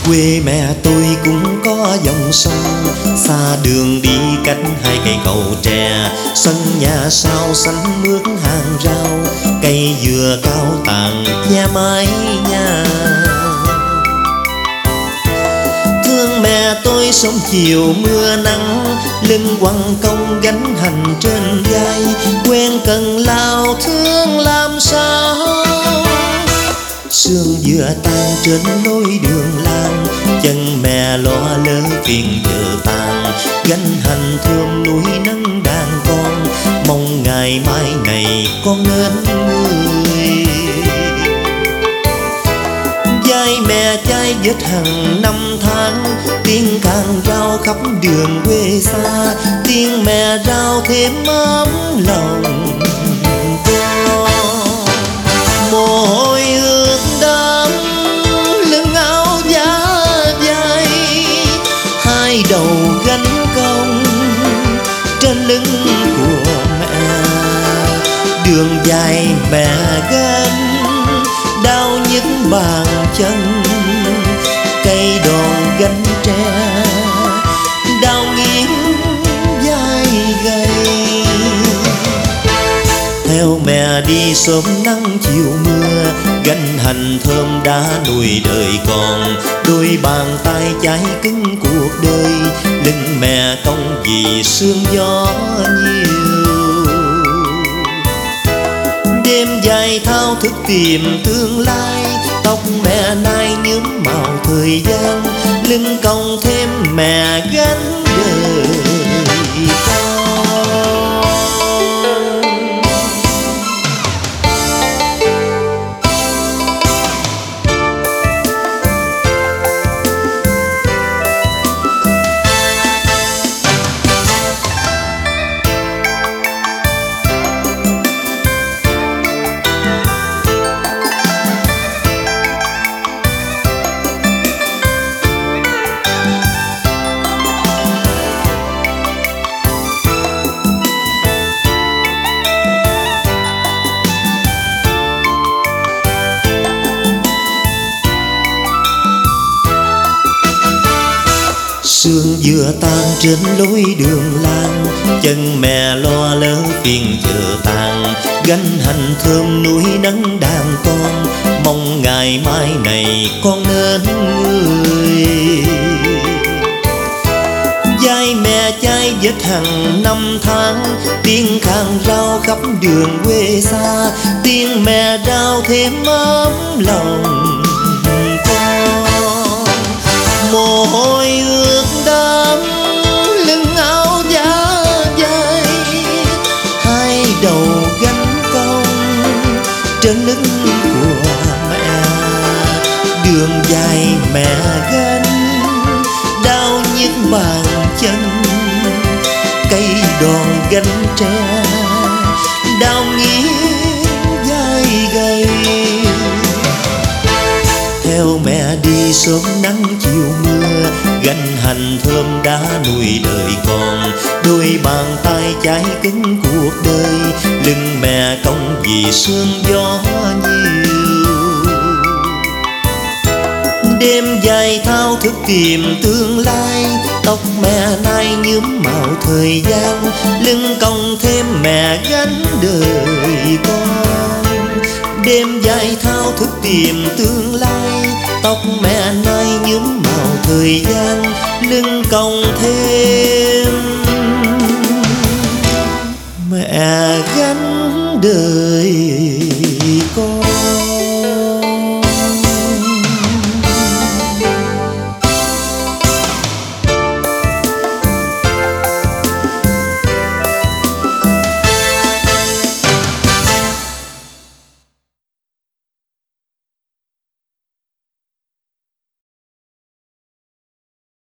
Quê mẹ tôi cũng có dòng sông, xa đường đi cách 2 cây cầu tre. Sân nhà sao xanh mướt hàng rau, cây dừa cao tàn che mái nhà. Thương mẹ tôi sớm chiều mưa nắng, lưng quăng công gánh hành trên vai. Quen cần lao thương làm sao, sương vừa tan trên lối đường làng. Chân mẹ lo lỡ phiền chờ tàn, gánh hành thơm núi nắng đàn con. Mong ngày mai này con nên người. Vai mẹ chai vết hàng năm tháng, tiếng càng rao khắp đường quê xa. Tiếng mẹ rao thêm ấm lòng con. Mồ hôi ướt đẫm lưng áo giá dày, hai đầu gánh công trên lưng của mẹ. Đường dài mẹ gánh đau nhức bàn chân, cây đòn gánh tre đau nghiến vai gầy. Theo mẹ đi sớm nắng chiều mưa, gánh hành thơm đã nuôi đời con. Đôi bàn tay cháy cứng cuộc đời, lưng mẹ cong vì sương gió nhiều. Đêm dài thao thức tìm tương lai, tóc mẹ nay nhuốm màu thời gian. Lưng cong thêm mẹ gánh đời con. Sương vừa tan trên lối đường làng, chân mẹ lo lỡ phiền chờ tàn. Gánh hành thơm núi nắng đàn con, mong ngày mai này con nên người. Vai mẹ chai vết hàng năm tháng, tiếng khang rao khắp đường quê xa. Tiếng mẹ rao thêm ấm lòng con. Mồ hôi ướt đẫm lưng áo giá dày, hai đầu gánh công trên lưng của mẹ. Đường dài mẹ gánh đau nhức bàn chân, cây đòn gánh tre đau nghiến vai gầy. Theo mẹ đi sớm nắng chiều mưa, gánh hành thơm đã nuôi đời con. Đôi bàn tay cháy cứng cuộc đời, lưng mẹ cong vì sương gió nhiều. Đêm dài thao thức tìm tương lai, tóc mẹ nay nhuốm màu thời gian. Lưng cong thêm mẹ gánh đời con. Đêm dài thao thức tìm tương lai, tóc mẹ nay nhuốm màu thời gian. Lưng cong thêm mẹ gánh đời